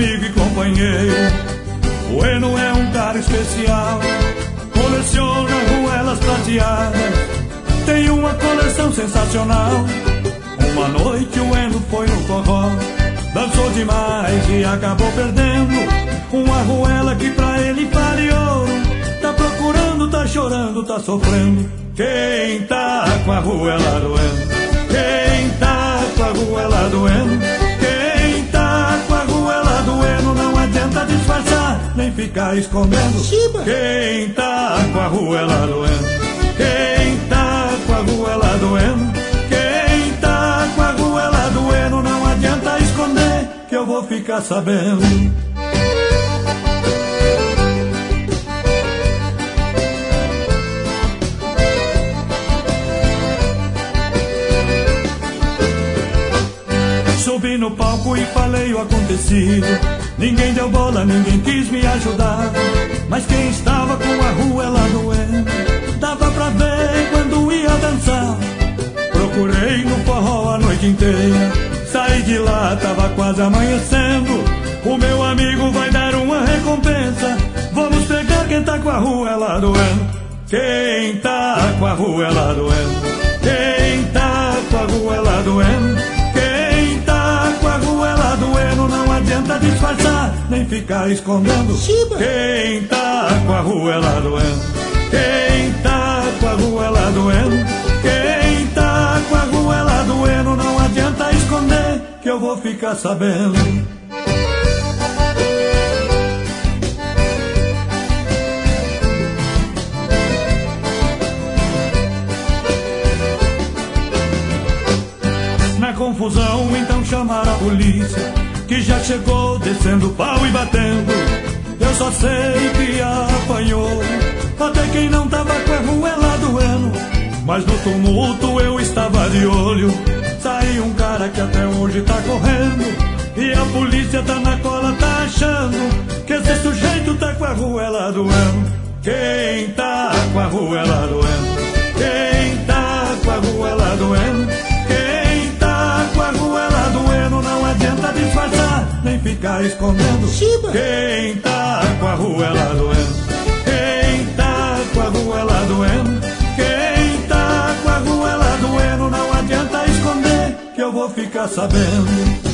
amigo e companheiro. O Eno é um cara especial, coleciona arruelas prateadas, tem uma coleção sensacional. Uma noite o Eno foi no forró, dançou demais e acabou perdendo uma arruela que pra ele vale ouro. Tá procurando, tá chorando, tá sofrendo. Quem tá com a arruela do Eno? Quem tá com a arruela do Eno? Quem tá com a arruela do Eno? Não adianta disfarçar, nem ficar escondendo. Quem tá com a arruela do Eno? Quem tá com a arruela do Eno? Quem tá com a arruela do Eno? Não adianta esconder, que eu vou ficar sabendo. Subi no palco e falei o acontecido. Ninguém deu bola, ninguém quis me ajudar. Mas quem estava com a arruela do Eno dava pra ver quando ia dançar. Procurei no forró a noite inteira, saí de lá, tava quase amanhecendo. O meu amigo vai dar uma recompensa. Vamos pegar quem tá com a arruela do Eno. Quem tá com a arruela do Eno? Quem tá com a arruela do Eno? Quem tá com a arruela do Eno? Não adianta disfarçar, nem ficar escondendo. Quem tá com a arruela do Eno? Quem tá com a arruela do Eno? Quem tá com a arruela do Eno? Não adianta esconder, que eu vou ficar sabendo. Na confusão, então chamaram a polícia, que já chegou descendo pau e batendo. Eu só sei que apanhou até quem não tava com a arruela do Eno. Mas no tumulto eu estava de olho. Saiu um cara que até hoje tá correndo, e a polícia tá na cola, tá achando que esse sujeito tá com a arruela do Eno. Quem tá com a arruela do Eno? Quem tá com a arruela do Eno? Quem tá com a arruela do Eno? Não adianta disfarçar, nem ficar escondendo. Quem tá com a arruela do Eno? Quem tá com a arruela do Eno? Quem tá com a arruela do Eno? Não adianta esconder, que eu vou ficar sabendo.